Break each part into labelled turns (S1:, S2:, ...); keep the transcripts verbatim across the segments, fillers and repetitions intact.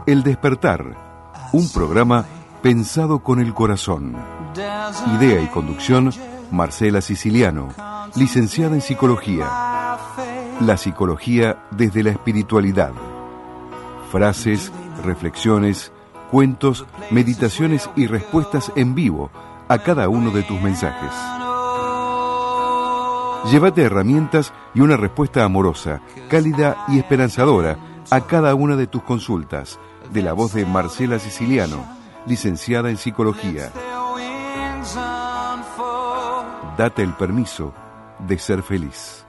S1: El Despertar, un programa pensado con el corazón. Idea y conducción, Marcela Siciliano, licenciada en Psicología. La psicología desde la espiritualidad. Frases, reflexiones, cuentos, meditaciones y respuestas en vivo a cada uno de tus mensajes. Llévate herramientas y una respuesta amorosa, cálida y esperanzadora a cada una de tus consultas, de la voz de Marcela Siciliano, licenciada en Psicología. Date el permiso de ser feliz.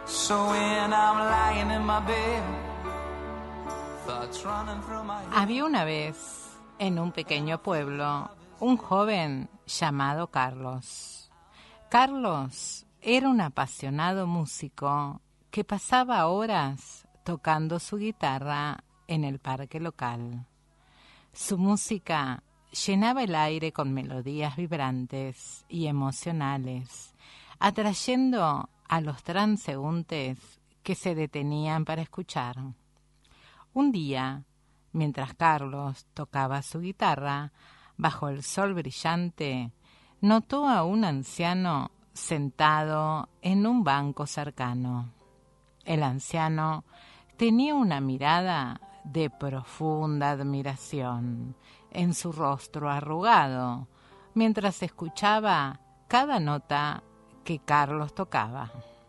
S2: Había una vez, en un pequeño pueblo, un joven llamado Carlos. Carlos era un apasionado músico que pasaba horas tocando su guitarra en el parque local. Su música llenaba el aire con melodías vibrantes y emocionales, atrayendo a los transeúntes que se detenían para escuchar. Un día, mientras Carlos tocaba su guitarra, bajo el sol brillante, notó a un anciano sentado en un banco cercano. El anciano tenía una mirada de profunda admiración en su rostro arrugado, mientras escuchaba cada nota que Carlos tocaba.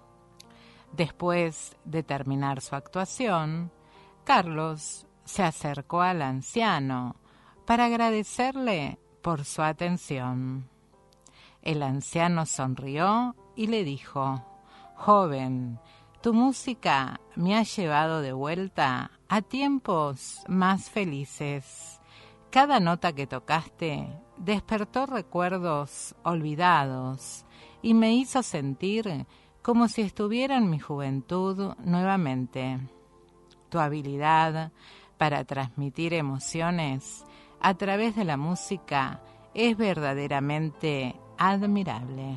S2: Después de terminar su actuación, Carlos se acercó al anciano para agradecerle por su atención. El anciano sonrió y le dijo: «Joven, tu música me ha llevado de vuelta a tiempos más felices. Cada nota que tocaste despertó recuerdos olvidados y me hizo sentir como si estuviera en mi juventud nuevamente. Tu habilidad para transmitir emociones a través de la música es verdaderamente admirable».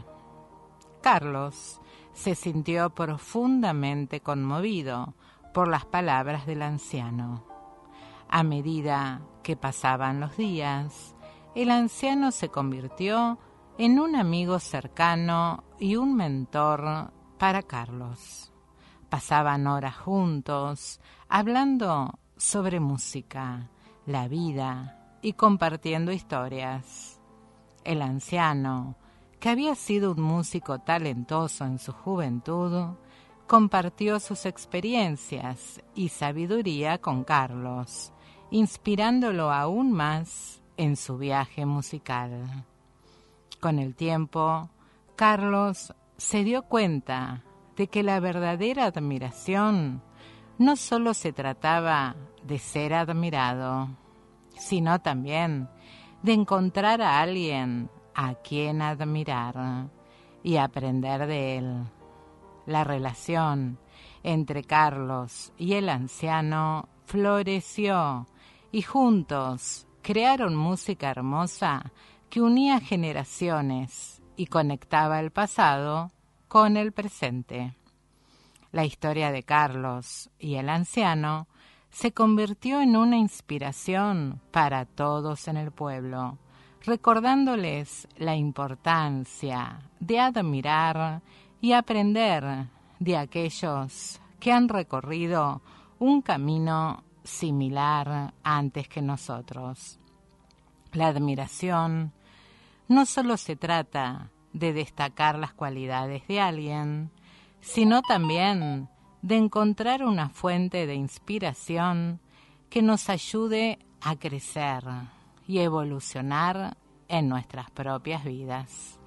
S2: Carlos se sintió profundamente conmovido por las palabras del anciano. A medida que pasaban los días, el anciano se convirtió en un amigo cercano y un mentor para Carlos. Pasaban horas juntos, hablando sobre música, la vida y compartiendo historias. El anciano, que había sido un músico talentoso en su juventud, compartió sus experiencias y sabiduría con Carlos, inspirándolo aún más en su viaje musical. Con el tiempo, Carlos se dio cuenta de que la verdadera admiración no solo se trataba de ser admirado, sino también de encontrar a alguien a quien admirar y aprender de él. La relación entre Carlos y el anciano floreció y juntos crearon música hermosa que unía generaciones y conectaba el pasado con el presente. La historia de Carlos y el anciano se convirtió en una inspiración para todos en el pueblo, recordándoles la importancia de admirar y aprender de aquellos que han recorrido un camino similar antes que nosotros. La admiración no solo se trata de destacar las cualidades de alguien, sino también de encontrar una fuente de inspiración que nos ayude a crecer y evolucionar en nuestras propias vidas.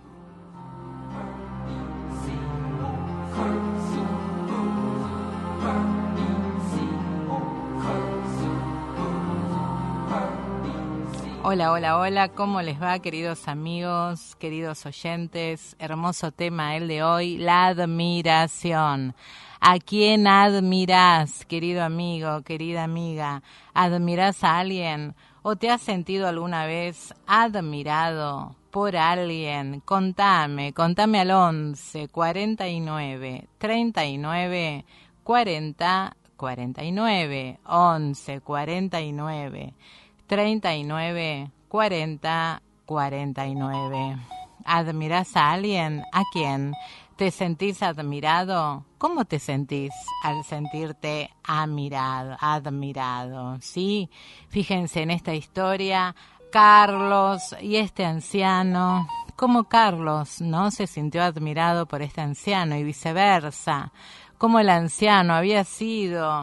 S2: Hola, hola, hola, ¿cómo les va, queridos amigos, queridos oyentes? Hermoso tema el de hoy, la admiración. ¿A quién admirás, querido amigo, querida amiga? ¿Admirás a alguien o te has sentido alguna vez admirado por alguien? Contame, contame al once, cuarenta y nueve, treinta y nueve, cuarenta, cuarenta y nueve, once cuarenta y nueve, treinta y nueve, cuarenta, cuarenta y nueve. ¿Admirás a alguien? ¿A quién? ¿Te sentís admirado? ¿Cómo te sentís al sentirte admirado? admirado? ¿Sí? Fíjense en esta historia, Carlos y este anciano, cómo Carlos, ¿no?, se sintió admirado por este anciano y viceversa, cómo el anciano había sido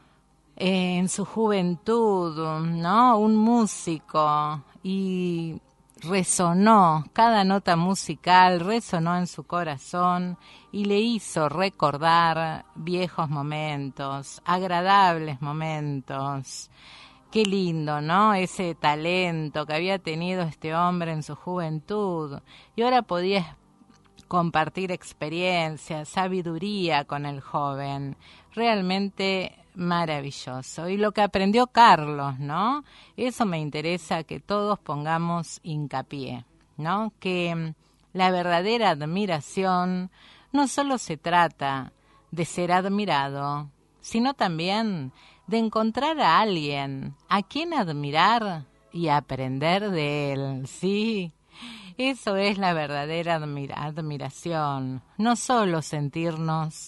S2: eh, en su juventud, ¿no?, un músico, y resonó, cada nota musical resonó en su corazón y le hizo recordar viejos momentos, agradables momentos. Qué lindo, ¿no?, ese talento que había tenido este hombre en su juventud, y ahora podía compartir experiencias, sabiduría con el joven. Realmente maravilloso. Y lo que aprendió Carlos, ¿no? Eso me interesa que todos pongamos hincapié, ¿no? Que la verdadera admiración no solo se trata de ser admirado, sino también de encontrar a alguien a quien admirar y aprender de él, ¿sí? Eso es la verdadera admira- admiración, no solo sentirnos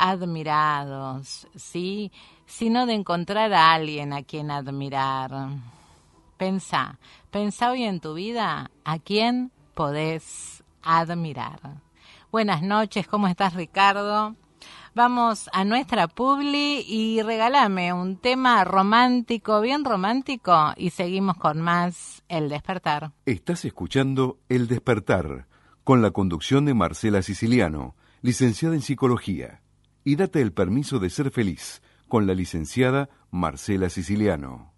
S2: admirados, ¿sí?, sino de encontrar a alguien a quien admirar. Pensá, pensá hoy en tu vida a quién podés admirar. Buenas noches, ¿cómo estás, Ricardo? Vamos a nuestra publi y regálame un tema romántico, bien romántico, y seguimos con más El Despertar.
S1: Estás escuchando El Despertar, con la conducción de Marcela Siciliano, licenciada en Psicología. Y date el permiso de ser feliz, con la licenciada Marcela Siciliano.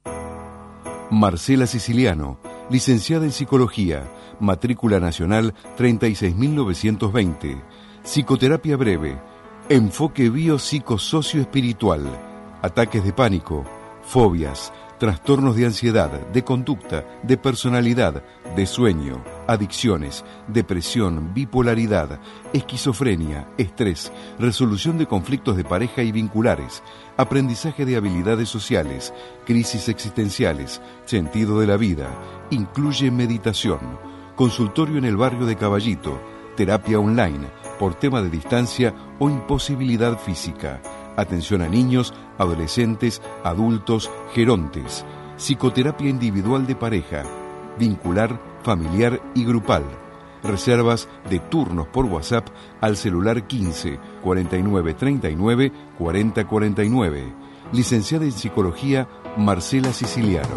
S1: Marcela Siciliano, licenciada en Psicología, matrícula nacional treinta y seis mil novecientos veinte, psicoterapia breve, enfoque biopsicosocioespiritual, ataques de pánico, fobias, trastornos de ansiedad, de conducta, de personalidad, de sueño, adicciones, depresión, bipolaridad, esquizofrenia, estrés, resolución de conflictos de pareja y vinculares, aprendizaje de habilidades sociales, crisis existenciales, sentido de la vida, incluye meditación, consultorio en el barrio de Caballito, terapia online, por tema de distancia o imposibilidad física, atención a niños, adolescentes, adultos, gerontes, psicoterapia individual de pareja, vincular, familiar y grupal, reservas de turnos por WhatsApp al celular quince, cuarenta y nueve, treinta y nueve, cuarenta, cuarenta y nueve. Licenciada en Psicología, Marcela Siciliano.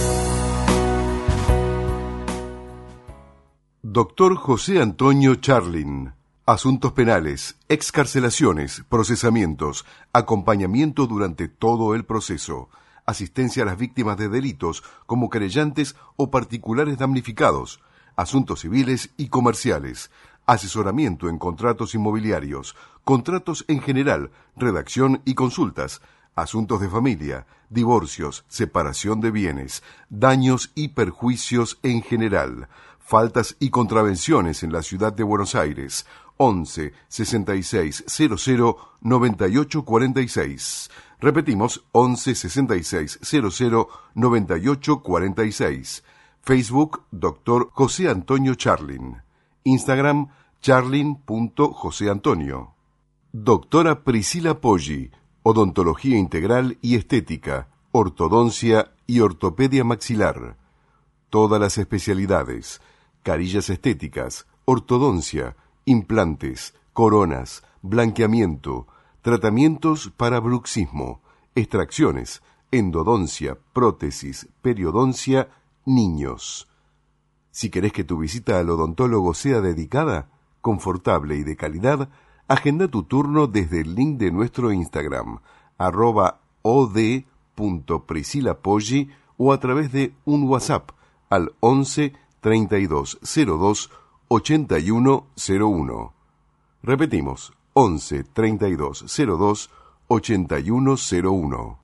S1: Doctor José Antonio Charlin. Asuntos penales, excarcelaciones, procesamientos, acompañamiento durante todo el proceso, asistencia a las víctimas de delitos como querellantes o particulares damnificados, asuntos civiles y comerciales, asesoramiento en contratos inmobiliarios, contratos en general, redacción y consultas, asuntos de familia, divorcios, separación de bienes, daños y perjuicios en general, faltas y contravenciones en la ciudad de Buenos Aires, once, sesenta y seis, cero cero, noventa y ocho cuarenta y seis. Repetimos, once, sesenta y seis, cero cero, noventa y ocho cuarenta y seis. Facebook, doctor José Antonio Charlin. Instagram, charlin punto josé antonio. Doctora Priscila Poggi, odontología integral y estética, ortodoncia y ortopedia maxilar. Todas las especialidades, carillas estéticas, ortodoncia, implantes, coronas, blanqueamiento, tratamientos para bruxismo, extracciones, endodoncia, prótesis, periodoncia, niños. Si querés que tu visita al odontólogo sea dedicada, confortable y de calidad, agenda tu turno desde el link de nuestro Instagram, arroba od punto priscila poggi, o a través de un WhatsApp al once, treinta y dos, cero dos, ochenta y uno cero uno. Repetimos, once, treinta y dos, cero dos, ochenta y uno cero uno.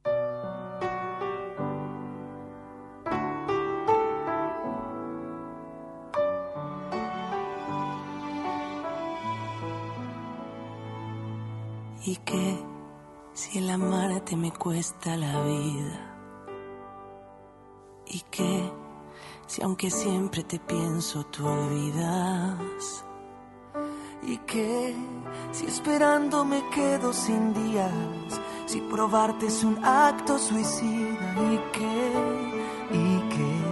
S3: Y que si el amarte me cuesta la vida. Y que si aunque siempre te pienso tú olvidas. Y que si esperando me quedo sin días, si probarte es un acto suicida. Y que, y que,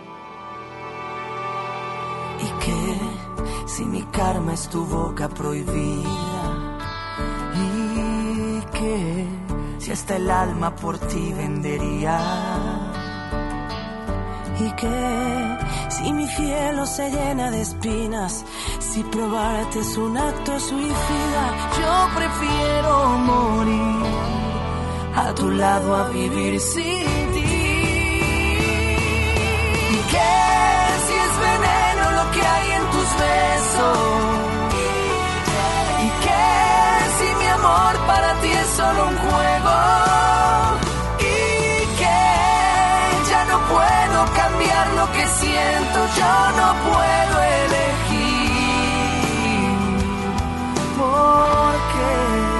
S3: y que si mi karma es tu boca prohibida. Y que si hasta el alma por ti vendería. Y que si mi cielo se llena de espinas, si probarte es un acto suicida, yo prefiero morir a tu lado a vivir sin ti. Y que si es veneno lo que hay en tus besos, y que si mi amor para ti es solo un juego, puedo cambiar lo que siento, yo no puedo elegir, porque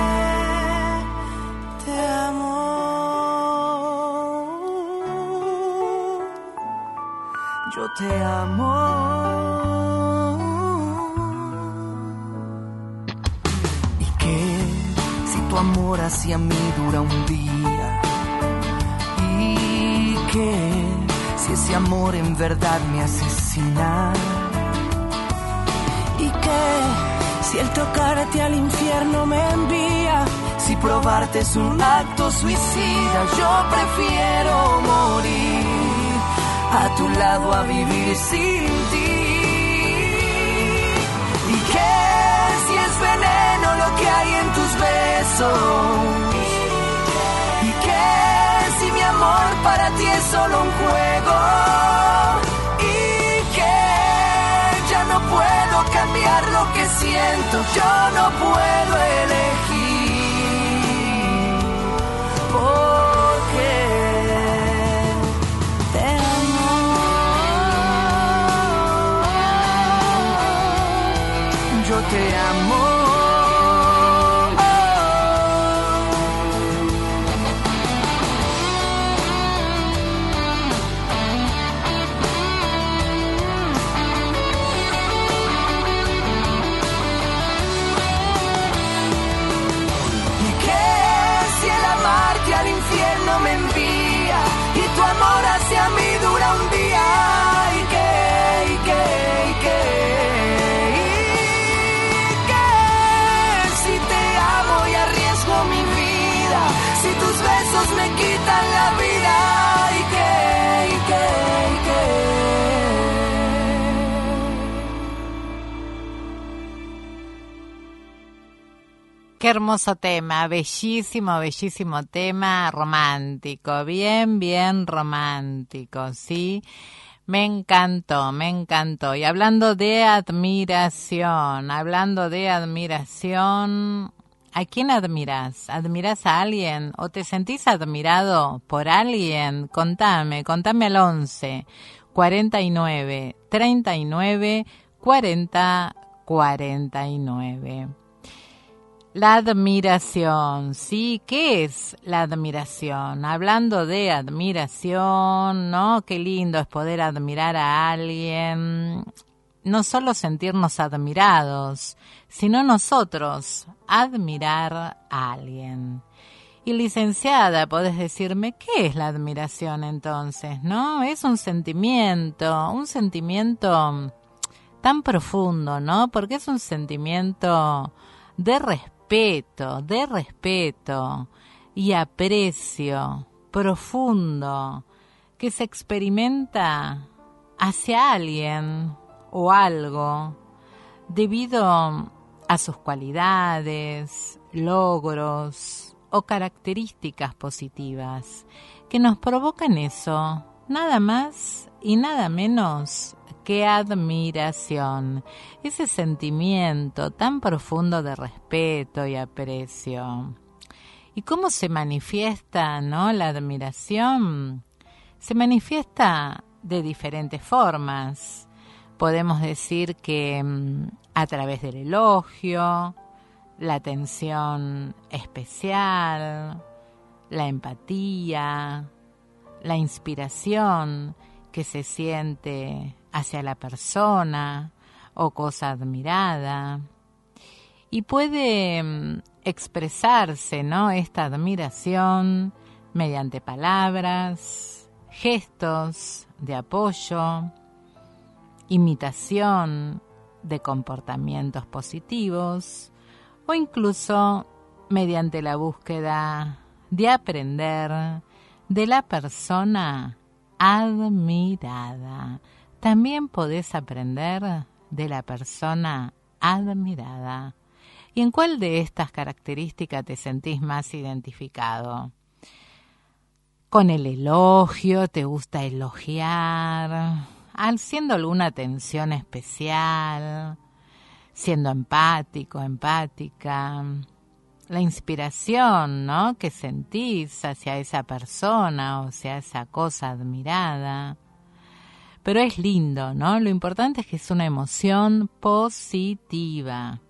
S3: te amo, yo te amo. Y que si tu amor hacia mí dura un día, y que si ese amor en verdad me asesina, y que si el tocarte al infierno me envía, si probarte es un acto suicida, yo prefiero morir a tu lado a vivir sin ti. Y que si es veneno lo que hay en tus besos, y que si mi amor para ti es solo un juego, y que ya no puedo cambiar lo que siento, yo no puedo elegir, porque te amo, yo te amo. Me envía y tu amor hacia mí dura un día, y que, y que, y que, y que si te amo y arriesgo mi vida, si tus besos me quitan la vida, y que, y que, y que.
S2: Qué hermoso tema, bellísimo, bellísimo tema, romántico, bien, bien romántico, ¿sí? Me encantó, me encantó. Y hablando de admiración, hablando de admiración, ¿a quién admiras? ¿Admiras a alguien o te sentís admirado por alguien? Contame, contame al once, cuarenta y nueve, treinta y nueve, cuarenta, cuarenta y nueve. La admiración, ¿sí? ¿Qué es la admiración? Hablando de admiración, ¿no? Qué lindo es poder admirar a alguien. No solo sentirnos admirados, sino nosotros admirar a alguien. Y licenciada, podés decirme, ¿qué es la admiración entonces? ¿No? Es un sentimiento, un sentimiento tan profundo, ¿no? Porque es un sentimiento de respeto. Respeto, de respeto y aprecio profundo que se experimenta hacia alguien o algo debido a sus cualidades, logros o características positivas que nos provocan eso, nada más y nada menos que admiración, ese sentimiento tan profundo de respeto y aprecio. ¿Y cómo se manifiesta, no, la admiración? Se manifiesta de diferentes formas. Podemos decir que a través del elogio, la atención especial, la empatía, la inspiración que se siente hacia la persona o cosa admirada. Y puede mm, expresarse, ¿no?, esta admiración mediante palabras, gestos de apoyo, imitación de comportamientos positivos o incluso mediante la búsqueda de aprender de la persona admirada. También podés aprender de la persona admirada. ¿Y en cuál de estas características te sentís más identificado? ¿Con el elogio? ¿Te gusta elogiar? ¿Haciendo alguna atención especial? ¿Siendo empático, empática? La inspiración, ¿no?, que sentís hacia esa persona o hacia esa cosa admirada. Pero es lindo, ¿no? Lo importante es que es una emoción positiva.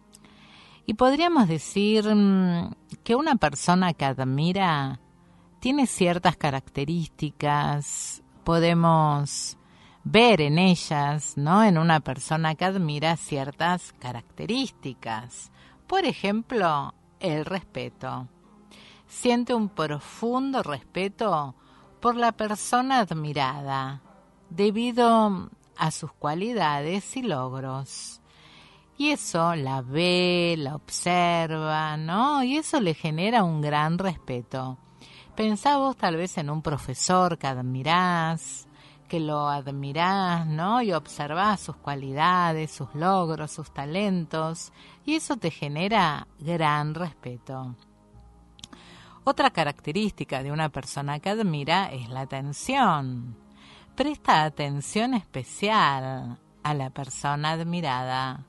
S2: Y podríamos decir que una persona que admira tiene ciertas características, podemos ver en ellas, ¿no?, en una persona que admira ciertas características. Por ejemplo, el respeto. Siente un profundo respeto por la persona admirada, debido a sus cualidades y logros. Y eso la ve, la observa, ¿no? Y eso le genera un gran respeto. Pensá vos tal vez en un profesor que admirás, que lo admirás, ¿no?, y observás sus cualidades, sus logros, sus talentos, y eso te genera gran respeto. Otra característica de una persona que admira es la atención. Presta atención especial a la persona admirada,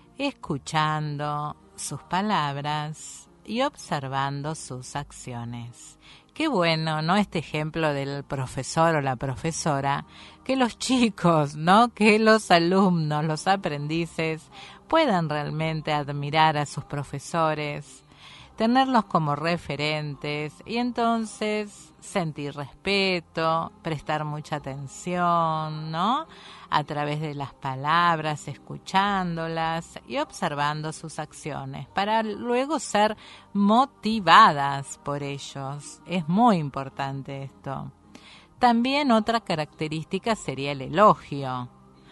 S2: escuchando sus palabras y observando sus acciones. Qué bueno, ¿no?, este ejemplo del profesor o la profesora, que los chicos, ¿no?, que los alumnos, los aprendices, puedan realmente admirar a sus profesores, tenerlos como referentes y entonces sentir respeto, prestar mucha atención, ¿no?, a través de las palabras, escuchándolas y observando sus acciones, para luego ser motivadas por ellos. Es muy importante esto. También otra característica sería el elogio.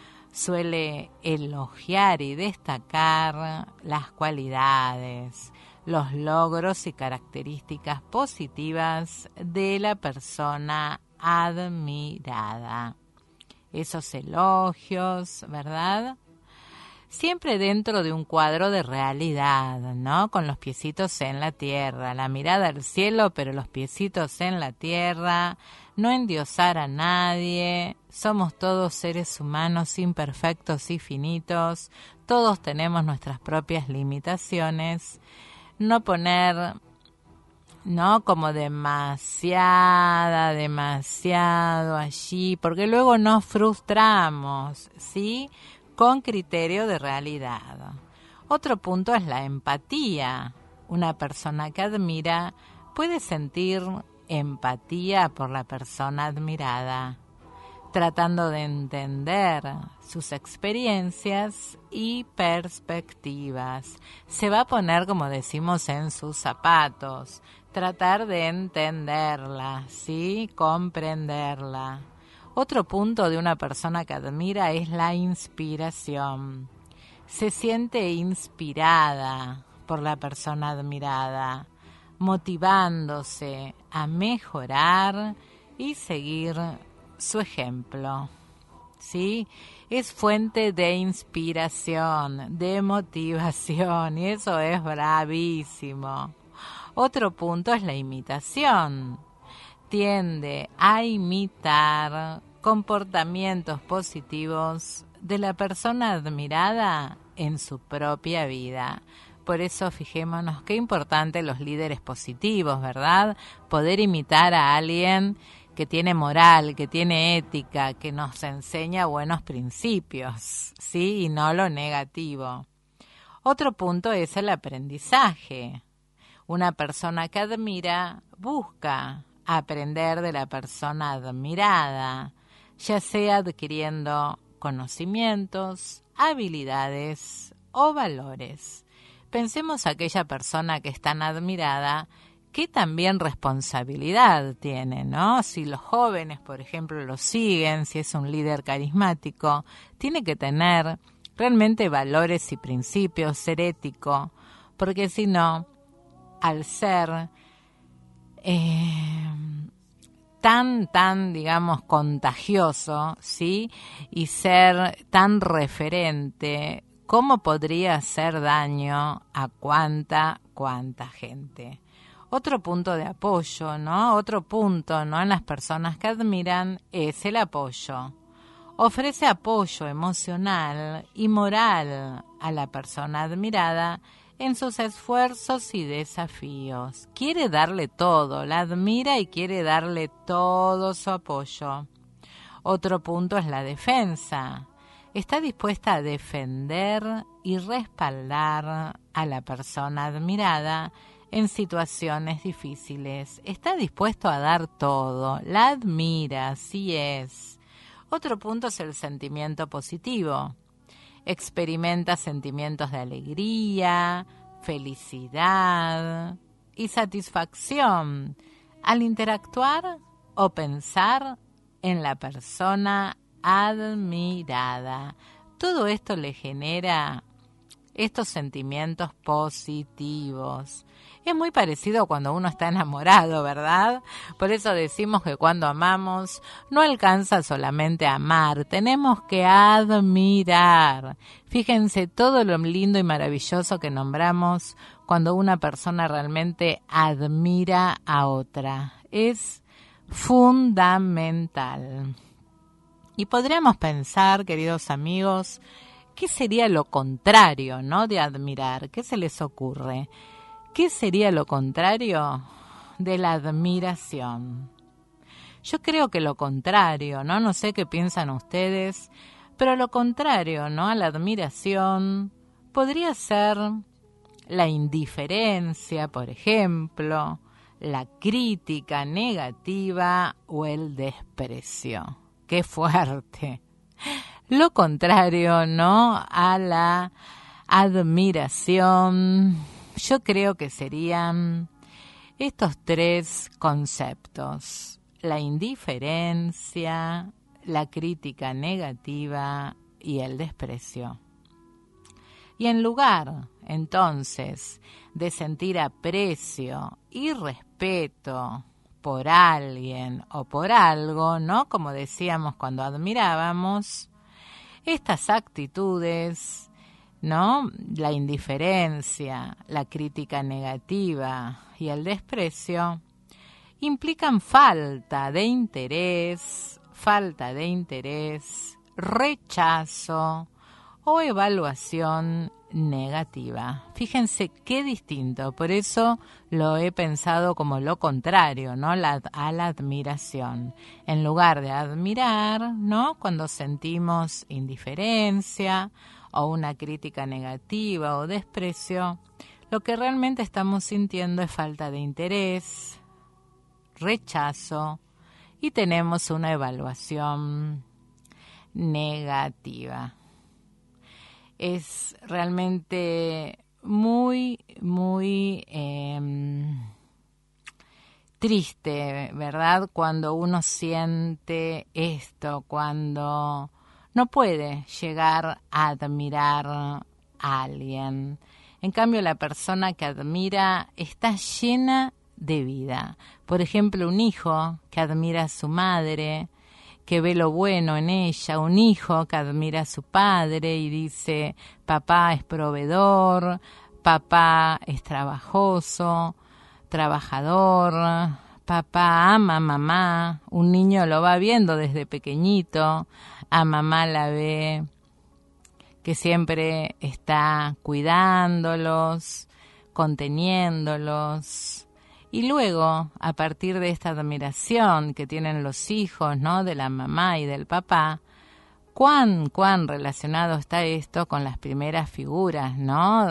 S2: Suele elogiar y destacar las cualidades, los logros y características positivas de la persona admirada. Esos elogios, ¿verdad? Siempre dentro de un cuadro de realidad, ¿no? Con los piecitos en la tierra, la mirada al cielo, pero los piecitos en la tierra, no endiosar a nadie. Somos todos seres humanos imperfectos y finitos, todos tenemos nuestras propias limitaciones. No poner, ¿no?, como demasiada, demasiado allí, porque luego nos frustramos, ¿sí?, con criterio de realidad. Otro punto es la empatía. Una persona que admira puede sentir empatía por la persona admirada, tratando de entender sus experiencias y perspectivas. Se va a poner, como decimos, en sus zapatos, tratar de entenderla, ¿sí?, comprenderla. Otro punto de una persona que admira es la inspiración. Se siente inspirada por la persona admirada, motivándose a mejorar y seguir su ejemplo, ¿sí? Es fuente de inspiración, de motivación, y eso es bravísimo. Otro punto es la imitación. Tiende a imitar comportamientos positivos de la persona admirada en su propia vida. Por eso fijémonos qué importante los líderes positivos, ¿verdad? Poder imitar a alguien que tiene moral, que tiene ética, que nos enseña buenos principios, ¿sí? Y no lo negativo. Otro punto es el aprendizaje. Una persona que admira busca aprender de la persona admirada, ya sea adquiriendo conocimientos, habilidades o valores. Pensemos a aquella persona que es tan admirada, ¿qué también responsabilidad tiene, no? Si los jóvenes, por ejemplo, lo siguen, si es un líder carismático, tiene que tener realmente valores y principios, ser ético, porque si no, al ser eh, tan, tan, digamos, contagioso, ¿sí? Y ser tan referente, ¿cómo podría hacer daño a cuánta, cuánta gente? Otro punto de apoyo, ¿no? Otro punto, ¿no? En las personas que admiran es el apoyo. Ofrece apoyo emocional y moral a la persona admirada en sus esfuerzos y desafíos. Quiere darle todo, la admira y quiere darle todo su apoyo. Otro punto es la defensa. Está dispuesta a defender y respaldar a la persona admirada en situaciones difíciles. Está dispuesto a dar todo, la admira, así es. Otro punto es el sentimiento positivo. Experimenta sentimientos de alegría, felicidad y satisfacción al interactuar o pensar en la persona admirada. Todo esto le genera estos sentimientos positivos. Es muy parecido cuando uno está enamorado, ¿verdad? Por eso decimos que cuando amamos no alcanza solamente a amar, tenemos que admirar. Fíjense todo lo lindo y maravilloso que nombramos cuando una persona realmente admira a otra. Es fundamental. Y podríamos pensar, queridos amigos, ¿qué sería lo contrario, no, de admirar? ¿Qué se les ocurre? ¿Qué sería lo contrario de la admiración? Yo creo que lo contrario, ¿no? No sé qué piensan ustedes, pero lo contrario, ¿no? A la admiración podría ser la indiferencia, por ejemplo, la crítica negativa o el desprecio. ¡Qué fuerte! Lo contrario, ¿no? A la admiración, yo creo que serían estos tres conceptos: la indiferencia, la crítica negativa y el desprecio. Y en lugar, entonces, de sentir aprecio y respeto por alguien o por algo, ¿no? Como decíamos cuando admirábamos, estas actitudes, ¿no? La indiferencia, la crítica negativa y el desprecio implican falta de interés, falta de interés, rechazo o evaluación negativa. Fíjense qué distinto, por eso lo he pensado como lo contrario, ¿no? La, a la admiración. En lugar de admirar, ¿no? Cuando sentimos indiferencia o una crítica negativa o desprecio, lo que realmente estamos sintiendo es falta de interés, rechazo y tenemos una evaluación negativa. Es realmente muy, muy eh, triste, ¿verdad? Cuando uno siente esto, cuando no puede llegar a admirar a alguien. En cambio, la persona que admira está llena de vida. Por ejemplo, un hijo que admira a su madre, que ve lo bueno en ella, un hijo que admira a su padre y dice, papá es proveedor, papá es trabajoso, trabajador, papá ama a mamá. Un niño lo va viendo desde pequeñito, a mamá la ve que siempre está cuidándolos, conteniéndolos. Y luego, a partir de esta admiración que tienen los hijos, ¿no? De la mamá y del papá, cuán, cuán relacionado está esto con las primeras figuras, ¿no?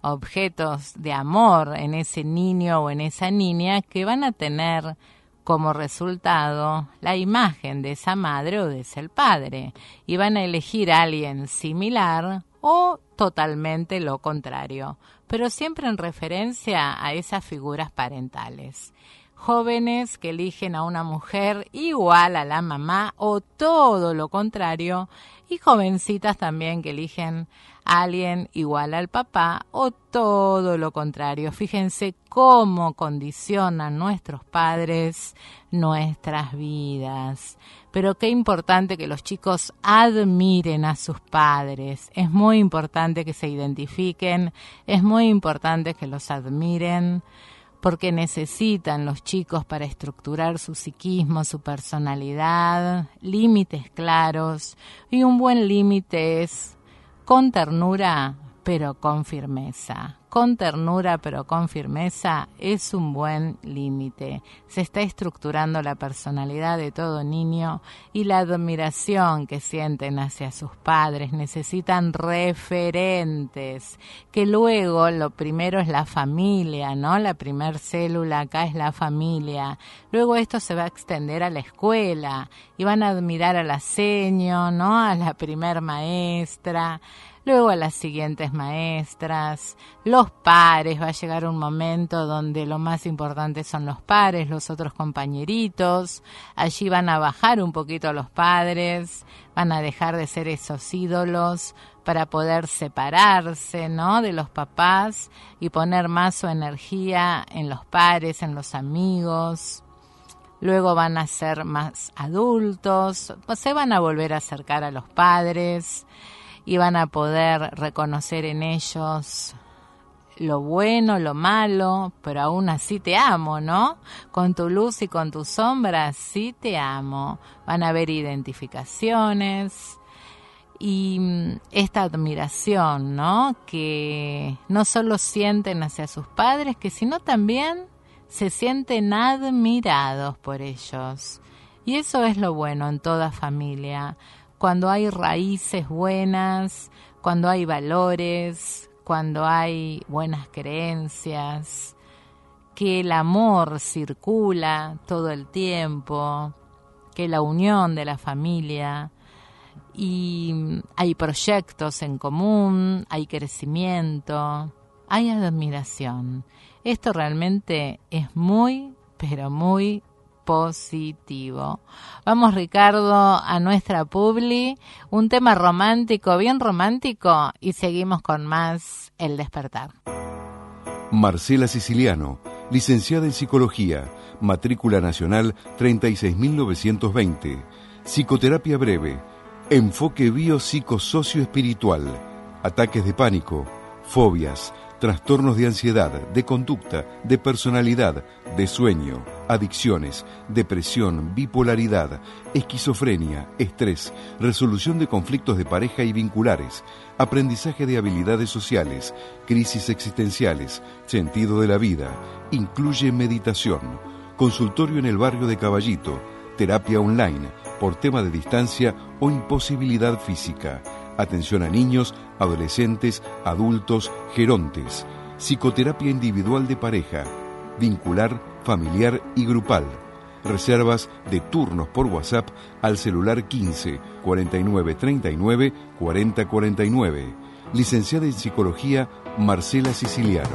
S2: objetos de amor en ese niño o en esa niña que van a tener como resultado la imagen de esa madre o de ese padre, y van a elegir a alguien similar o totalmente lo contrario, pero siempre en referencia a esas figuras parentales. Jóvenes que eligen a una mujer igual a la mamá o todo lo contrario, y jovencitas también que eligen a alguien igual al papá o todo lo contrario. Fíjense cómo condicionan nuestros padres nuestras vidas. Pero qué importante que los chicos admiren a sus padres. Es muy importante que se identifiquen, es muy importante que los admiren, porque necesitan los chicos para estructurar su psiquismo, su personalidad, límites claros, y un buen límite es con ternura pero con firmeza. Con ternura pero con firmeza es un buen límite. Se está estructurando la personalidad de todo niño y la admiración que sienten hacia sus padres. Necesitan referentes, que luego lo primero es la familia, ¿no? La primer célula acá es la familia. Luego esto se va a extender a la escuela y van a admirar a la seño, ¿no? A la primer maestra, luego a las siguientes maestras, los pares. Va a llegar un momento donde lo más importante son los pares, los otros compañeritos. Allí van a bajar un poquito los padres, van a dejar de ser esos ídolos para poder separarse, ¿no?, de los papás y poner más su energía en los pares, en los amigos. Luego van a ser más adultos, se van a volver a acercar a los padres y van a poder reconocer en ellos lo bueno, lo malo, pero aún así te amo, ¿no? Con tu luz y con tu sombra, sí te amo. Van a haber identificaciones y esta admiración, ¿no?, que no solo sienten hacia sus padres, que sino también se sienten admirados por ellos. Y eso es lo bueno en toda familia. Cuando hay raíces buenas, cuando hay valores, cuando hay buenas creencias, que el amor circula todo el tiempo, que la unión de la familia, y hay proyectos en común, hay crecimiento, hay admiración. Esto realmente es muy, pero muy positivo. Vamos, Ricardo, a nuestra publi, un tema romántico, bien romántico, y seguimos con más El Despertar.
S1: Marcela Siciliano, licenciada en Psicología, matrícula nacional treinta y seis mil novecientos veinte, psicoterapia breve, enfoque biopsicosocioespiritual, ataques de pánico, fobias, trastornos de ansiedad, de conducta, de personalidad, de sueño, adicciones, depresión, bipolaridad, esquizofrenia, estrés, resolución de conflictos de pareja y vinculares, aprendizaje de habilidades sociales, crisis existenciales, sentido de la vida, incluye meditación, consultorio en el barrio de Caballito, terapia online, por tema de distancia o imposibilidad física, atención a niños, adolescentes, adultos, gerontes, psicoterapia individual de pareja, vincular, familiar y grupal. Reservas de turnos por WhatsApp al celular quince, cuarenta y nueve, treinta y nueve, cuarenta, cuarenta y nueve. Licenciada en Psicología, Marcela Siciliano.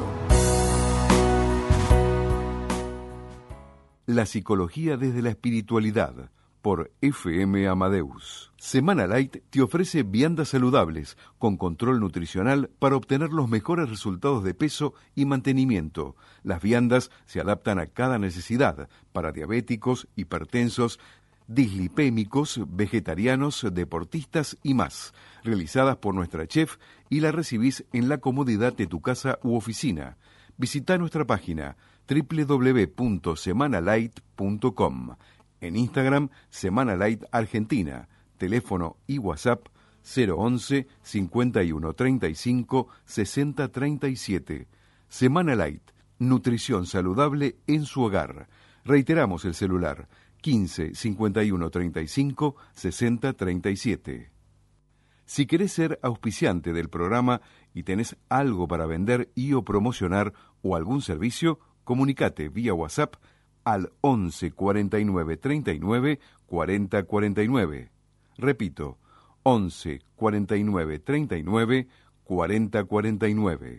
S1: La psicología desde la espiritualidad, por F M Amadeus. Semana Light te ofrece viandas saludables con control nutricional para obtener los mejores resultados de peso y mantenimiento. Las viandas se adaptan a cada necesidad para diabéticos, hipertensos, dislipémicos, vegetarianos, deportistas y más. Realizadas por nuestra chef y la recibís en la comodidad de tu casa u oficina. Visita nuestra página doble u doble u doble u punto semana light punto com. En Instagram, Semana Light Argentina, teléfono y WhatsApp cero once, cincuenta y uno, treinta y cinco, sesenta, treinta y siete. Semana Light, nutrición saludable en su hogar. Reiteramos el celular, quince, cincuenta y uno, treinta y cinco, sesenta, treinta y siete. Si querés ser auspiciante del programa y tenés algo para vender y o promocionar o algún servicio, comunicate vía WhatsApp al once cuarenta y nueve treinta y nueve cuarenta cuarenta y nueve. Repito, once cuarenta y nueve treinta y nueve cuarenta cuarenta y nueve.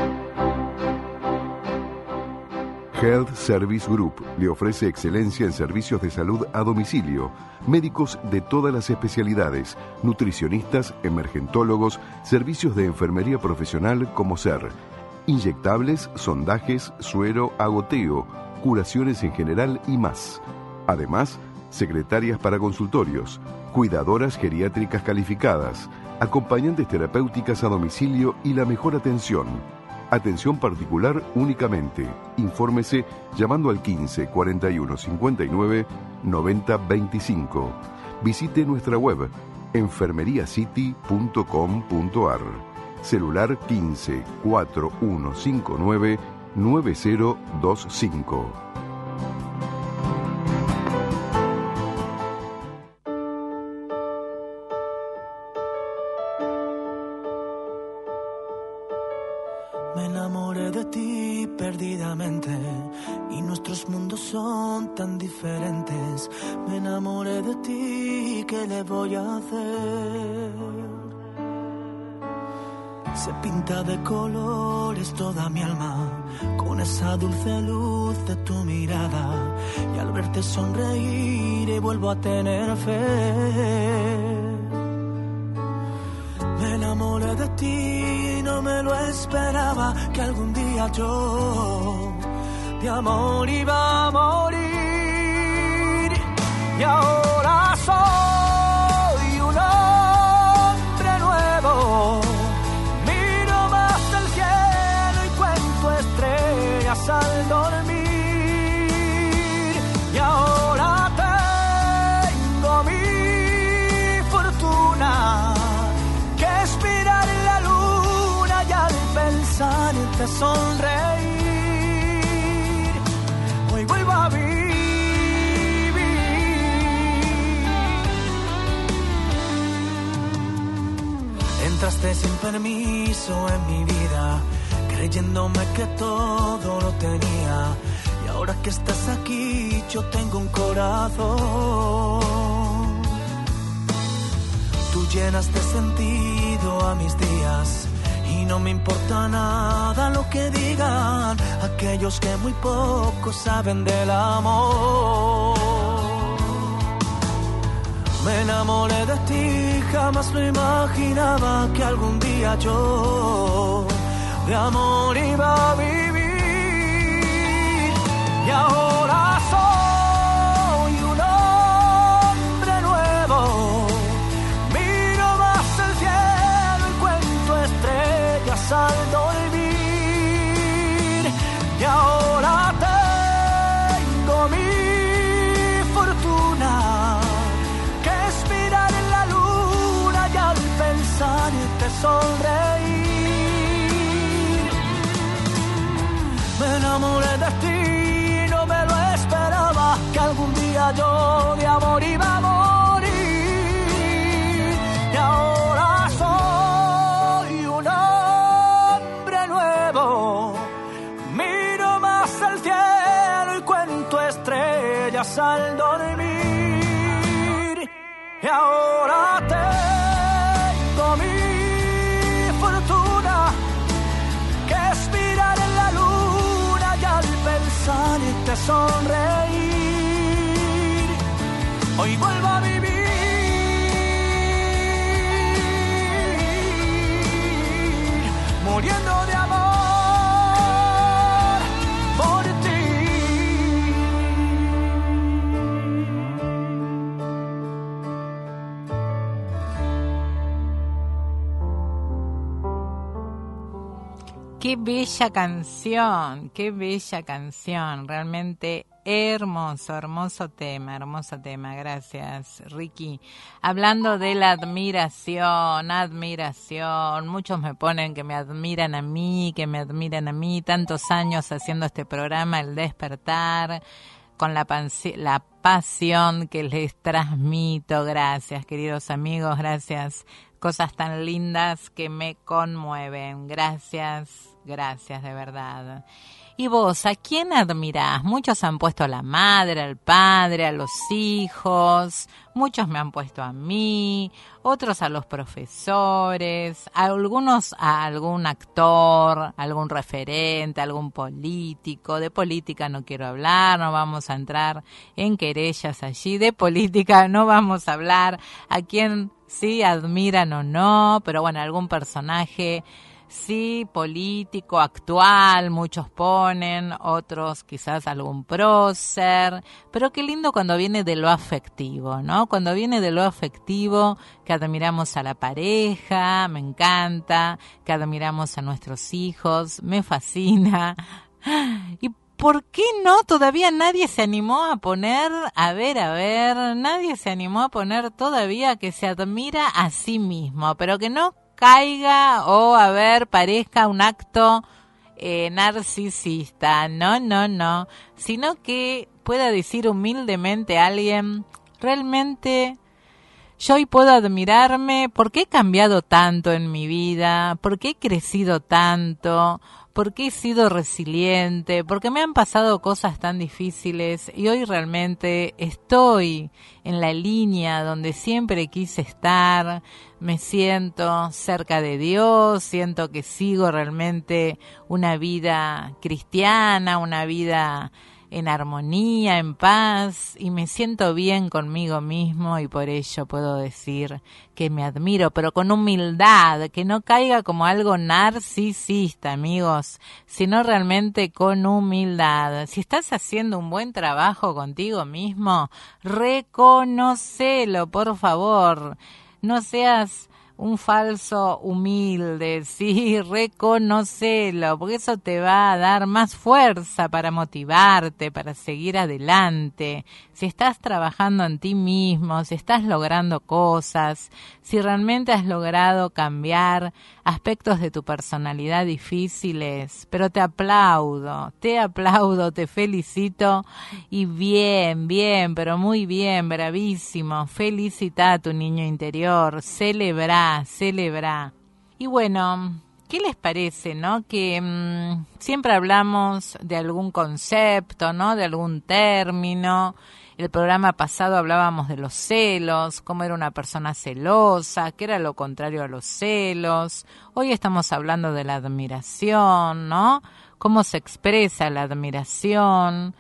S1: Health Service Group le ofrece excelencia en servicios de salud a domicilio, médicos de todas las especialidades, nutricionistas, emergentólogos, servicios de enfermería profesional como ser inyectables, sondajes, suero, agoteo, curaciones en general y más. Además, secretarias para consultorios, cuidadoras geriátricas calificadas, acompañantes terapéuticas a domicilio y la mejor atención. Atención particular únicamente. Infórmese llamando al quince cuarenta y uno cincuenta y nueve noventa veinticinco. Visite nuestra web enfermería city punto com punto a r. Celular quince cuarenta y uno cincuenta y nueve nueve cero dos cinco.
S3: Me enamoré de ti perdidamente y nuestros mundos son tan diferentes. Me enamoré de ti, ¿qué le voy a hacer? Se pinta de colores toda mi alma con esa dulce luz de tu mirada, y al verte sonreír y vuelvo a tener fe. Me enamoré de ti, no me lo esperaba, que algún día yo de amor iba a morir. Y ahora soy un hombre nuevo, miro más el cielo y cuento estrellas al dormir. Y ahora tengo mi fortuna, respirar la luna y al pensarte sonreír, hoy vuelvo a vivir. Entraste sin permiso en mi vida, creyéndome que todo lo tenía, y ahora que estás aquí yo tengo un corazón. Tú llenas de sentido a mis días y no me importa nada lo que digan aquellos que muy poco saben del amor. Me enamoré de ti, jamás lo imaginaba, que algún día yo de amor iba a vivir. Y ahora soy un hombre nuevo, al dormir, y ahora tengo mi fortuna, que respirar en la luna y al pensarte sonreír. Me enamoré de ti, no me lo esperaba, que algún día yo de amor iba a morir. Y ahora soy un miro más al cielo y cuento estrellas al dormir. Y ahora tengo mi fortuna, que respirar en la luna y al pensarte sonreír, hoy vuelvo a vivir. Muriendo de amor por ti.
S2: Qué bella canción, qué bella canción, realmente hermoso, hermoso tema, hermoso tema, gracias Ricky. Hablando de la admiración, admiración, muchos me ponen que me admiran a mí, que me admiran a mí, tantos años haciendo este programa, El Despertar, con la, pansi- la pasión que les transmito, gracias queridos amigos, gracias cosas tan lindas que me conmueven. Gracias, gracias de verdad. ¿Y vos, a quién admirás? Muchos han puesto a la madre, al padre, a los hijos, muchos me han puesto a mí, otros a los profesores, algunos a algún actor, algún referente, algún político. De política no quiero hablar, no vamos a entrar en querellas allí, de política no vamos a hablar, a quién sí admiran o no, pero bueno, algún personaje sí, político, actual, muchos ponen, otros quizás algún prócer, pero qué lindo cuando viene de lo afectivo, ¿no? Cuando viene de lo afectivo, que admiramos a la pareja, me encanta, que admiramos a nuestros hijos, me fascina. Y ¿por qué no? Todavía nadie se animó a poner, a ver, a ver, nadie se animó a poner todavía que se admira a sí mismo, pero que no caiga o, a ver, parezca un acto eh, narcisista. No, no, no. Sino que pueda decir humildemente a alguien, realmente yo hoy puedo admirarme porque he cambiado tanto en mi vida, porque he crecido tanto, porque he sido resiliente, porque me han pasado cosas tan difíciles y hoy realmente estoy en la línea donde siempre quise estar, me siento cerca de Dios, siento que sigo realmente una vida cristiana, una vida en armonía, en paz, y me siento bien conmigo mismo y por ello puedo decir que me admiro, pero con humildad, que no caiga como algo narcisista, amigos, sino realmente con humildad. Si estás haciendo un buen trabajo contigo mismo, reconócelo, por favor. No seas un falso humilde, sí, reconócelo, porque eso te va a dar más fuerza para motivarte, para seguir adelante. Si estás trabajando en ti mismo, si estás logrando cosas, si realmente has logrado cambiar aspectos de tu personalidad difíciles, pero te aplaudo, te aplaudo, te felicito y bien, bien, pero muy bien, bravísimo. Felicita a tu niño interior, celebra, celebra. Y bueno, ¿qué les parece, no? Que mmm, siempre hablamos de algún concepto, ¿no? De algún término. El programa pasado hablábamos de los celos, cómo era una persona celosa, qué era lo contrario a los celos. Hoy estamos hablando de la admiración, ¿no? Cómo se expresa la admiración,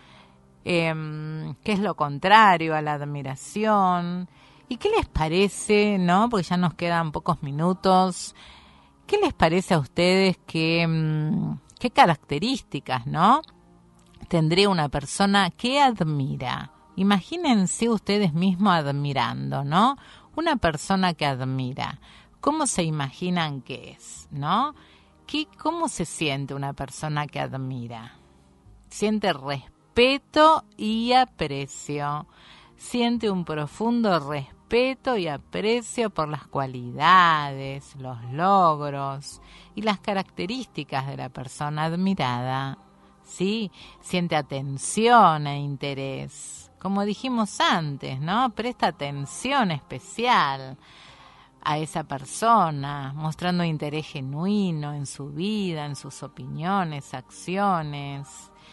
S2: eh, qué es lo contrario a la admiración. ¿Y qué les parece, no? Porque ya nos quedan pocos minutos. ¿Qué les parece a ustedes que, mmm, qué características, no? Tendría una persona que admira. Imagínense ustedes mismos admirando, ¿no? Una persona que admira. ¿Cómo se imaginan que es, no? ¿Qué, cómo se siente una persona que admira? Siente respeto y aprecio. Siente un profundo respeto y aprecio por las cualidades, los logros y las características de la persona admirada. ¿Sí? Siente atención e interés. Como dijimos antes, ¿no? Presta atención especial a esa persona, mostrando interés genuino en su vida, en sus opiniones, acciones,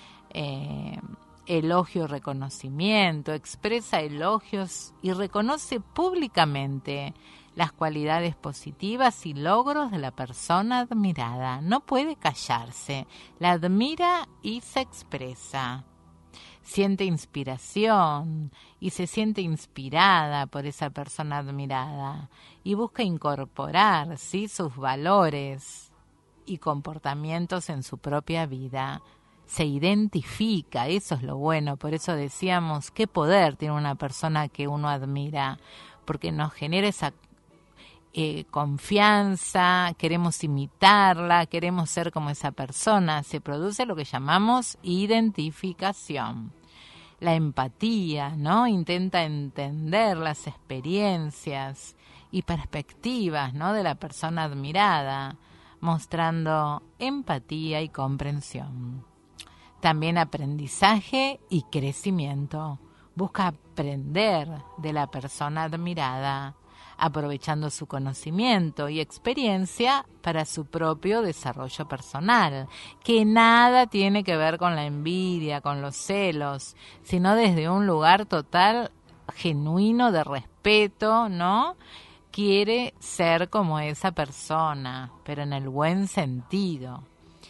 S2: eh, elogio y reconocimiento, expresa elogios y reconoce públicamente las cualidades positivas y logros de la persona admirada. No puede callarse, la admira y se expresa. Siente inspiración y se siente inspirada por esa persona admirada y busca incorporar, ¿sí?, sus valores y comportamientos en su propia vida. Se identifica, eso es lo bueno, por eso decíamos qué poder tiene una persona que uno admira, porque nos genera esa eh, confianza, queremos imitarla, queremos ser como esa persona, se produce lo que llamamos identificación. La empatía, ¿no? Intenta entender las experiencias y perspectivas, ¿no?, de la persona admirada, mostrando empatía y comprensión. También aprendizaje y crecimiento. Busca aprender de la persona admirada, aprovechando su conocimiento y experiencia para su propio desarrollo personal, que nada tiene que ver con la envidia, con los celos, sino desde un lugar total genuino de respeto, ¿no? Quiere ser como esa persona, pero en el buen sentido.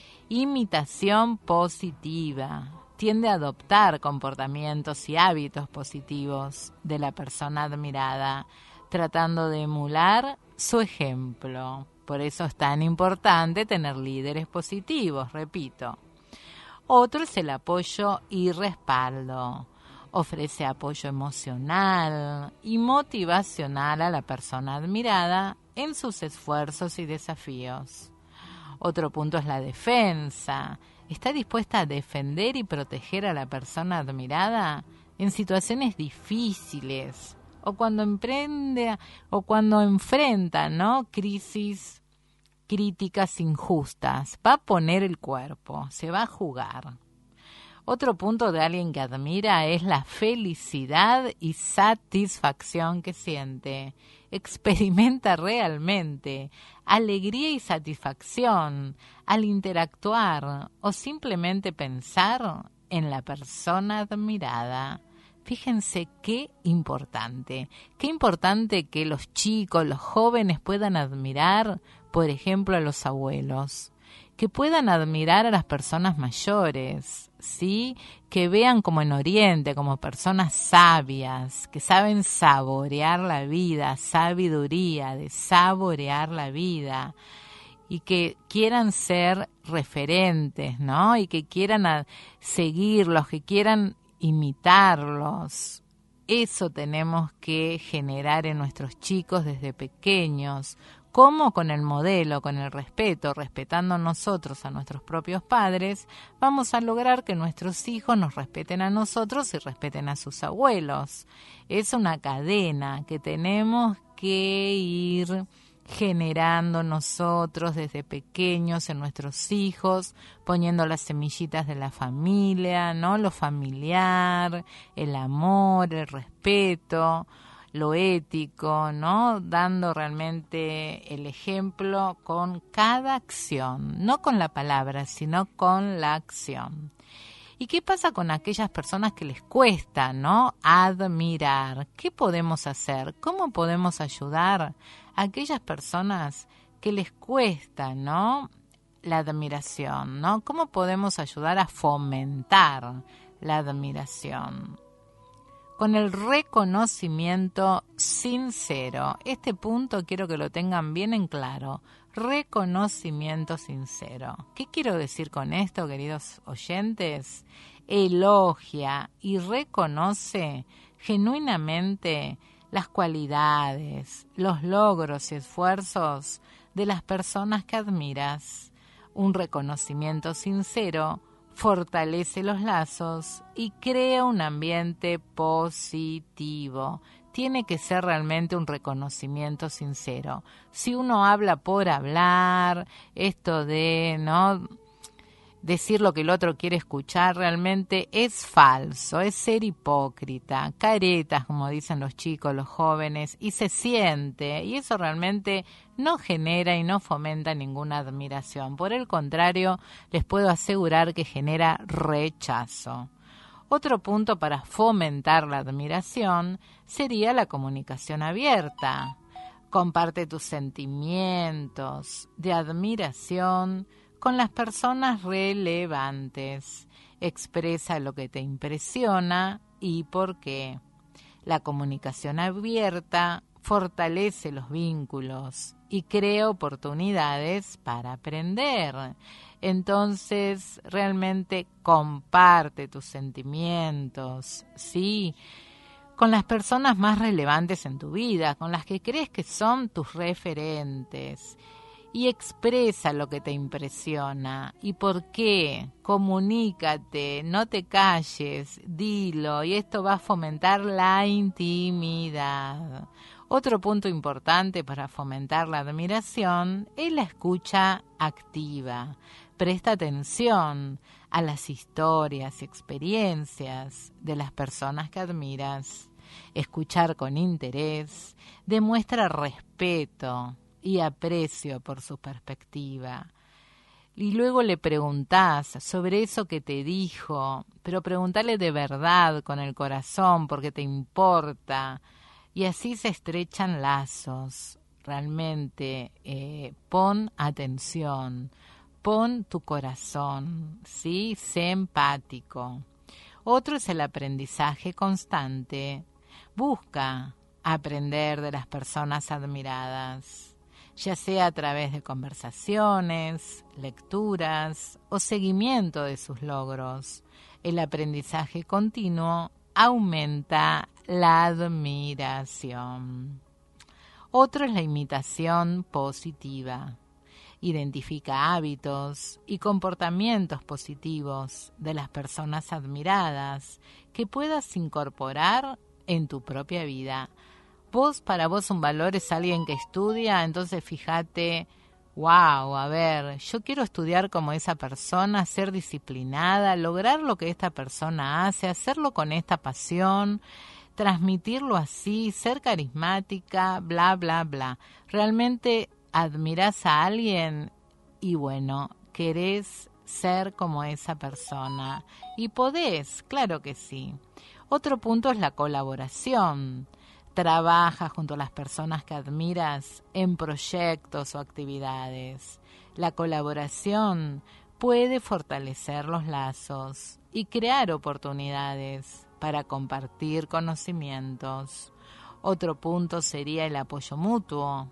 S2: Imitación positiva. Tiende a adoptar comportamientos y hábitos positivos de la persona admirada, tratando de emular su ejemplo. Por eso es tan importante tener líderes positivos, repito. Otro es el apoyo y respaldo. Ofrece apoyo emocional y motivacional a la persona admirada en sus esfuerzos y desafíos. Otro punto es la defensa. ¿Está dispuesta a defender y proteger a la persona admirada en situaciones difíciles o cuando emprende o cuando enfrenta, ¿no?, crisis, críticas injustas? Va a poner el cuerpo, se va a jugar. Otro punto de alguien que admira es la felicidad y satisfacción que siente. Experimenta realmente alegría y satisfacción al interactuar o simplemente pensar en la persona admirada. Fíjense qué importante, qué importante que los chicos, los jóvenes puedan admirar, por ejemplo, a los abuelos, que puedan admirar a las personas mayores, ¿sí? Que vean como en Oriente, como personas sabias, que saben saborear la vida, sabiduría de saborear la vida, y que quieran ser referentes, ¿no? Y que quieran a, seguirlos, que quieran imitarlos. Eso tenemos que generar en nuestros chicos desde pequeños. ¿Cómo? Con el modelo, con el respeto, respetando nosotros a nuestros propios padres, vamos a lograr que nuestros hijos nos respeten a nosotros y respeten a sus abuelos. Es una cadena que tenemos que ir generando nosotros desde pequeños en nuestros hijos, poniendo las semillitas de la familia, ¿no? Lo familiar, el amor, el respeto, lo ético, ¿no? Dando realmente el ejemplo con cada acción, no con la palabra, sino con la acción. ¿Y qué pasa con aquellas personas que les cuesta, ¿no?, admirar? ¿Qué podemos hacer? ¿Cómo podemos ayudar a aquellas personas que les cuesta, ¿no?, la admiración, ¿no? ¿Cómo podemos ayudar a fomentar la admiración? Con el reconocimiento sincero. Este punto quiero que lo tengan bien en claro. Reconocimiento sincero. ¿Qué quiero decir con esto, queridos oyentes? Elogia y reconoce genuinamente las cualidades, los logros y esfuerzos de las personas que admiras. Un reconocimiento sincero fortalece los lazos y crea un ambiente positivo. Tiene que ser realmente un reconocimiento sincero. Si uno habla por hablar, esto de no decir lo que el otro quiere escuchar, realmente es falso, es ser hipócrita, caretas, como dicen los chicos, los jóvenes, y se siente, y eso realmente no genera y no fomenta ninguna admiración. Por el contrario, les puedo asegurar que genera rechazo. Otro punto para fomentar la admiración sería la comunicación abierta. Comparte tus sentimientos de admiración con las personas relevantes. Expresa lo que te impresiona y por qué. La comunicación abierta fortalece los vínculos y crea oportunidades para aprender. Entonces, realmente comparte tus sentimientos, ¿sí?, con las personas más relevantes en tu vida, con las que crees que son tus referentes. Y expresa lo que te impresiona y por qué. Comunícate, no te calles, dilo, y esto va a fomentar la intimidad. Otro punto importante para fomentar la admiración es la escucha activa. Presta atención a las historias y experiencias de las personas que admiras. escuchar con interés, demuestra respeto y aprecio por su perspectiva. Y luego le preguntás sobre eso que te dijo, pero preguntale de verdad, con el corazón, porque te importa. Y así se estrechan lazos. Realmente, eh, pon atención, pon tu corazón, ¿sí? Sé empático. Otro es el aprendizaje constante. Busca aprender de las personas admiradas, ya sea a través de conversaciones, lecturas o seguimiento de sus logros. El aprendizaje continuo aumenta la admiración. Otro es la imitación positiva. Identifica hábitos y comportamientos positivos de las personas admiradas que puedas incorporar en tu propia vida. Vos, para vos un valor es alguien que estudia, entonces fíjate, wow, a ver, yo quiero estudiar como esa persona, ser disciplinada, lograr lo que esta persona hace, hacerlo con esta pasión, transmitirlo así, ser carismática, bla, bla, bla. Realmente admirás a alguien y bueno, querés ser como esa persona. Y podés, claro que sí. Otro punto es la colaboración. Trabaja junto a las personas que admiras en proyectos o actividades. La colaboración puede fortalecer los lazos y crear oportunidades para compartir conocimientos. Otro punto sería el apoyo mutuo.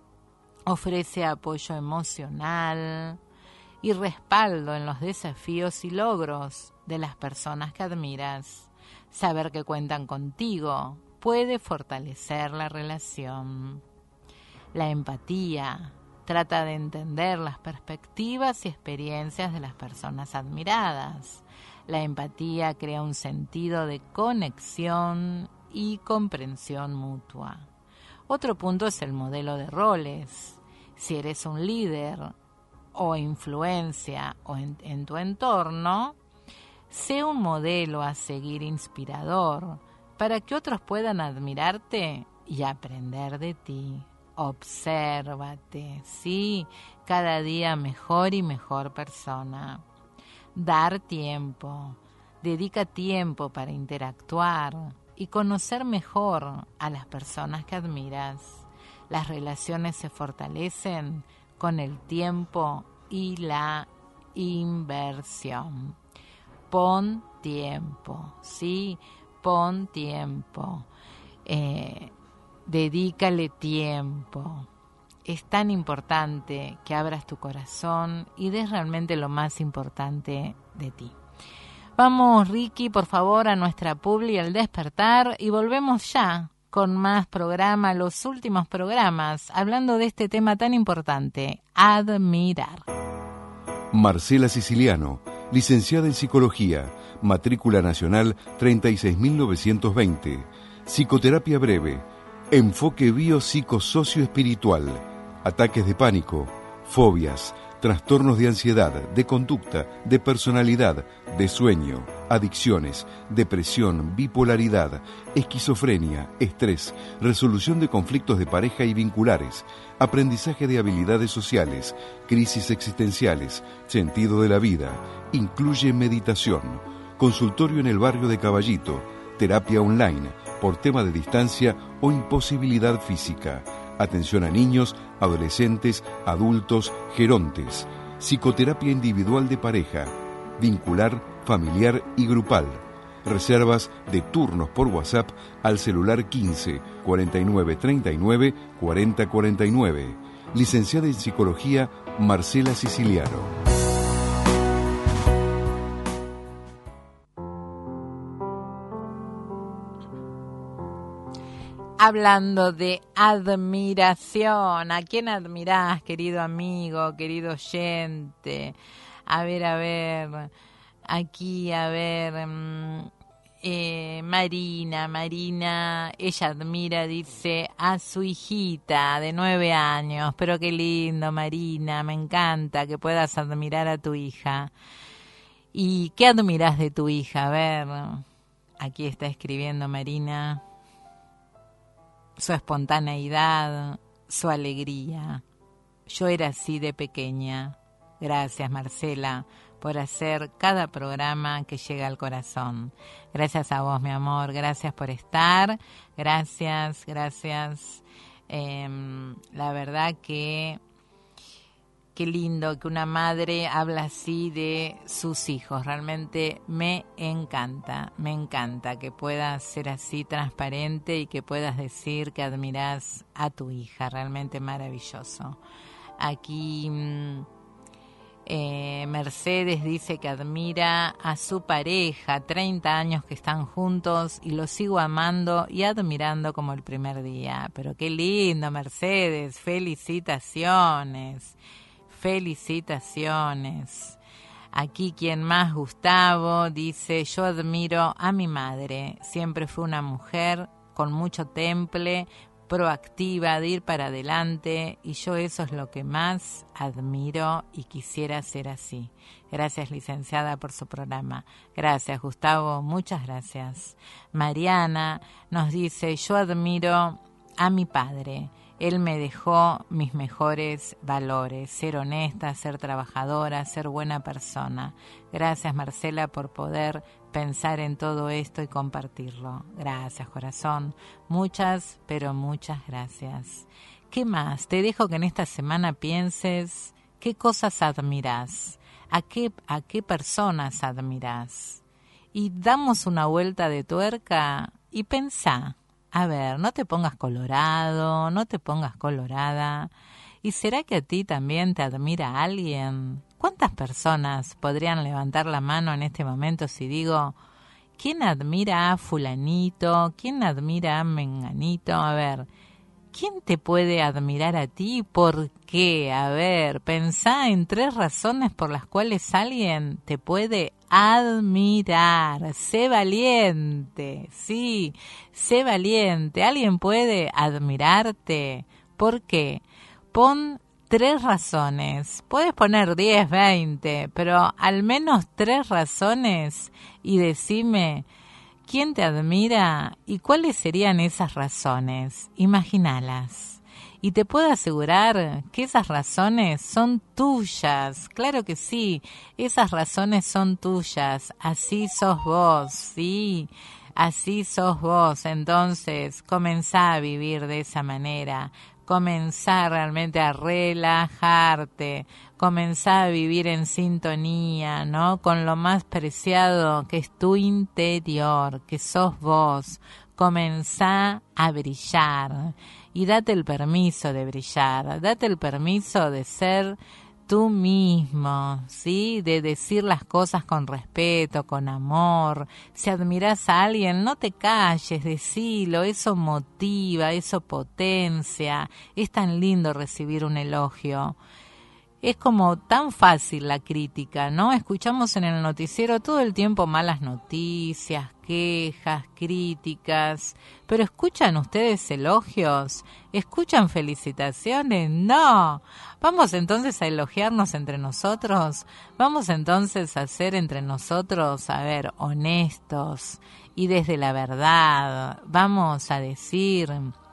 S2: Ofrece apoyo emocional y respaldo en los desafíos y logros de las personas que admiras. Saber que cuentan contigo puede fortalecer la relación. La empatía trata de entender las perspectivas y experiencias de las personas admiradas. La empatía crea un sentido de conexión y comprensión mutua. Otro punto es el modelo de roles. Si eres un líder o influencia o en, en tu entorno, sé un modelo a seguir inspirador para que otros puedan admirarte y aprender de ti. Obsérvate, sí, cada día mejor y mejor persona. Dar tiempo, dedica tiempo para interactuar y conocer mejor a las personas que admiras. Las relaciones se fortalecen con el tiempo y la inversión. Pon tiempo, sí, pon tiempo, eh, dedícale tiempo. Es tan importante que abras tu corazón y des realmente lo más importante de ti. Vamos, Ricky, por favor, a nuestra publi al despertar y volvemos ya con más programa, los últimos programas, hablando de este tema tan importante, admirar.
S1: Marcela Siciliano, licenciada en Psicología, matrícula nacional treinta y seis mil novecientos veinte, psicoterapia breve, enfoque biopsicosocioespiritual, ataques de pánico, fobias, trastornos de ansiedad, de conducta, de personalidad, de sueño, adicciones, depresión, bipolaridad, esquizofrenia, estrés, resolución de conflictos de pareja y vinculares, aprendizaje de habilidades sociales, crisis existenciales, sentido de la vida, incluye meditación, consultorio en el barrio de Caballito, terapia online, por tema de distancia o imposibilidad física, atención a niños, adolescentes, adultos, gerontes, psicoterapia individual de pareja, vincular, familiar y grupal. Reservas de turnos por WhatsApp al celular quince, cuarenta y nueve, treinta y nueve, cuarenta, cuarenta y nueve. Licenciada en Psicología, Marcela Siciliano.
S2: Hablando de admiración, ¿a quién admirás, querido amigo, querido oyente? A ver, a ver, aquí, a ver, eh, Marina, Marina, ella admira, dice, a su hijita de nueve años, pero qué lindo, Marina, me encanta que puedas admirar a tu hija. ¿Y qué admirás de tu hija? A ver, aquí está escribiendo Marina. su espontaneidad, su alegría. Yo era así de pequeña. Gracias, Marcela, por hacer cada programa que llega al corazón. Gracias a vos, mi amor, gracias por estar, gracias, gracias. Eh, la verdad que qué lindo que una madre habla así de sus hijos. Realmente me encanta, me encanta que puedas ser así transparente y que puedas decir que admirás a tu hija. Realmente maravilloso. Aquí eh, Mercedes dice que admira a su pareja, treinta años que están juntos y lo sigo amando y admirando como el primer día. Pero qué lindo, Mercedes, felicitaciones. Felicitaciones. Aquí quien más, Gustavo, dice, yo admiro a mi madre. Siempre fue una mujer con mucho temple, proactiva, de ir para adelante, y yo eso es lo que más admiro y quisiera ser así. Gracias, licenciada, por su programa. Gracias, Gustavo, muchas gracias. Mariana nos dice, yo admiro a mi padre. Él me dejó mis mejores valores, ser honesta, ser trabajadora, ser buena persona. Gracias, Marcela, por poder pensar en todo esto y compartirlo. Gracias, corazón. Muchas, pero muchas gracias. ¿Qué más? Te dejo que en esta semana pienses qué cosas admirás, a qué, a qué personas admirás. Y damos una vuelta de tuerca y pensá. A ver, no te pongas colorado, no te pongas colorada. ¿Y será que a ti también te admira alguien? ¿Cuántas personas podrían levantar la mano en este momento si digo, ¿quién admira a fulanito? ¿Quién admira a menganito? A ver, ¿quién te puede admirar a ti? ¿Por qué? A ver, pensá en tres razones por las cuales alguien te puede admirar. Sé valiente, sí, sé valiente. ¿Alguien puede admirarte? ¿Por qué? Pon tres razones. Puedes poner diez, veinte, pero al menos tres razones y decime quién te admira y cuáles serían esas razones. Imagínalas. Y te puedo asegurar que esas razones son tuyas. Claro que sí, esas razones son tuyas. Así sos vos, sí, así sos vos. Entonces, comenzá a vivir de esa manera. Comenzá realmente a relajarte. Comenzá a vivir en sintonía, ¿no? Con lo más preciado que es tu interior, que sos vos. Comenzá a brillar. Y date el permiso de brillar, date el permiso de ser tú mismo, ¿sí? De decir las cosas con respeto, con amor. Si admiras a alguien, no te calles, decilo, eso motiva, eso potencia. Es tan lindo recibir un elogio. Es como tan fácil la crítica, ¿no? Escuchamos en el noticiero todo el tiempo malas noticias, quejas, críticas, pero ¿escuchan ustedes elogios? ¿Escuchan felicitaciones? No. Vamos entonces a elogiarnos entre nosotros, vamos entonces a ser entre nosotros, a ver, honestos y desde la verdad. Vamos a decir,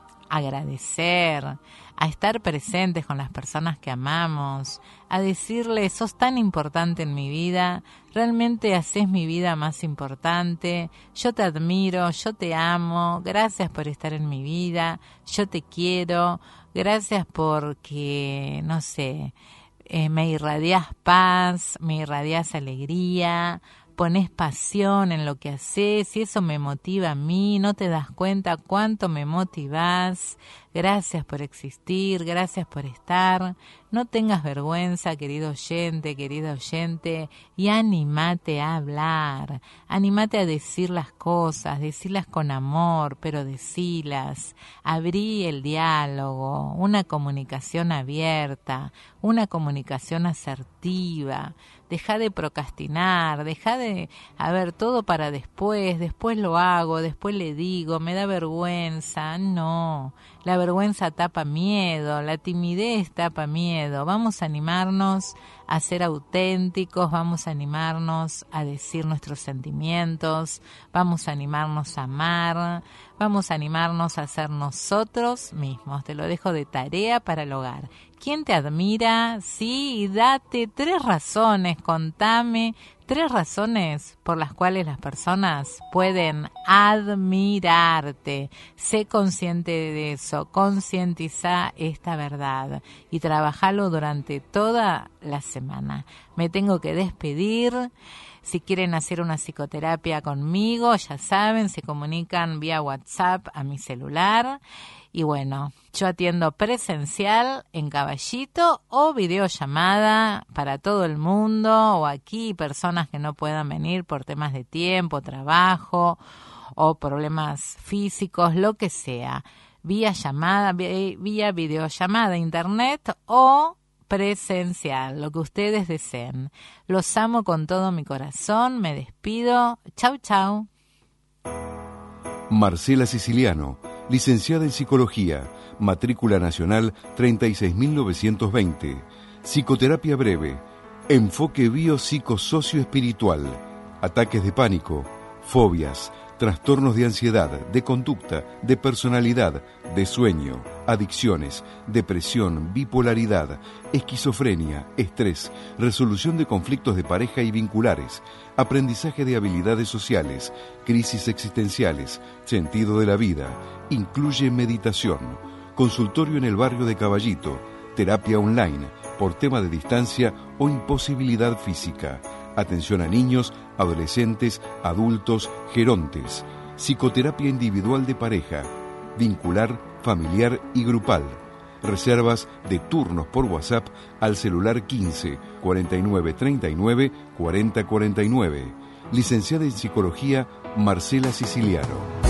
S2: agradecer, a estar presentes con las personas que amamos, a decirles, sos tan importante en mi vida, realmente haces mi vida más importante, yo te admiro, yo te amo, gracias por estar en mi vida, yo te quiero, gracias porque, no sé, eh, me irradias paz, me irradias alegría, pones pasión en lo que haces y eso me motiva a mí, no te das cuenta cuánto me motivás. Gracias por existir, gracias por estar. No tengas vergüenza, querido oyente, querida oyente, y anímate a hablar, anímate a decir las cosas, decirlas con amor, pero decilas. Abrí el diálogo, una comunicación abierta, una comunicación asertiva. Deja de procrastinar, deja de, a ver, todo para después, después lo hago, después le digo, me da vergüenza. No, la vergüenza tapa miedo, la timidez tapa miedo. Vamos a animarnos a ser auténticos, vamos a animarnos a decir nuestros sentimientos, vamos a animarnos a amar, vamos a animarnos a ser nosotros mismos. Te lo dejo de tarea para el hogar. ¿Quién te admira? Sí, y date tres razones, contame tres razones por las cuales las personas pueden admirarte. Sé consciente de eso, concientiza esta verdad y trabajalo durante toda la semana. Me tengo que despedir. Si quieren hacer una psicoterapia conmigo, ya saben, se comunican vía WhatsApp a mi celular. Y bueno, yo atiendo presencial en Caballito o videollamada para todo el mundo, o aquí personas que no puedan venir por temas de tiempo, trabajo o problemas físicos, lo que sea. Vía llamada, vía videollamada, internet o presencial, lo que ustedes deseen. Los amo con todo mi corazón, me despido. Chau, chau.
S1: Marcela Siciliano, licenciada en Psicología, matrícula nacional treinta y seis mil novecientos veinte, psicoterapia breve, enfoque biopsicosocioespiritual, ataques de pánico, fobias, trastornos de ansiedad, de conducta, de personalidad, de sueño, adicciones, depresión, bipolaridad, esquizofrenia, estrés, resolución de conflictos de pareja y vinculares, aprendizaje de habilidades sociales, crisis existenciales, sentido de la vida, incluye meditación, consultorio en el barrio de Caballito, terapia online, por tema de distancia o imposibilidad física, atención a niños, adolescentes, adultos, gerontes, psicoterapia individual de pareja, vincular, familiar y grupal. Reservas de turnos por WhatsApp al celular quince, cuarenta y nueve, treinta y nueve, cuarenta, cuarenta y nueve. Licenciada en Psicología, Marcela Siciliano.